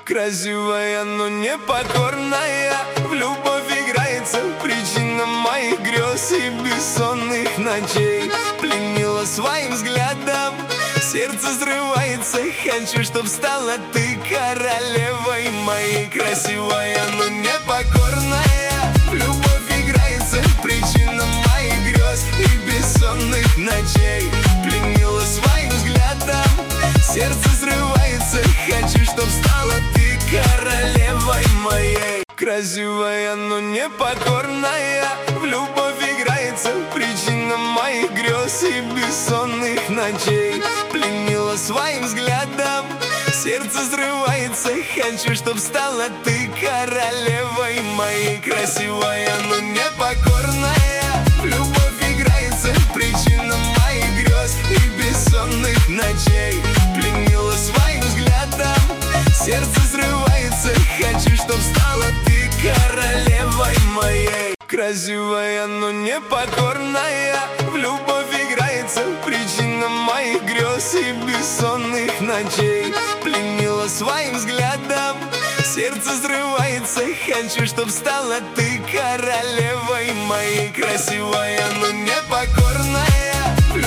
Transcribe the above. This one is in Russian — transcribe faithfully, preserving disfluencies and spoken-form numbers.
Красивая, но непокорная, в любовь играется, причина моих грез и бессонных ночей. Пленила своим взглядом, сердце взрывается, хочу, чтоб стала ты королевой моей. Красивая, но непокорная, в любовь играется, причина моих грез и бессонных ночей. Пленила своим взглядом, сердце взрывается, хочу, чтоб стала ты королевой моей. Красивая, но непокорная, в любовь играется, причина моих грез и бессонных ночей. Пленила своим взглядом, сердце взрывается, хочу, чтоб стала ты королевой моей. Красивая, но непокорная, в любовь играется, причина моих грез и бессонных ночей. Пленила своим взглядом, сердце взрывается, хочу, чтоб стала ты королевой моей. Красивая, но непокорная, в любовь играется, причина моих грез и бессонных ночей. Пленила своим взглядом, сердце взрывается, хочу, чтоб стала ты королевой моей. Красивая, но непокорная.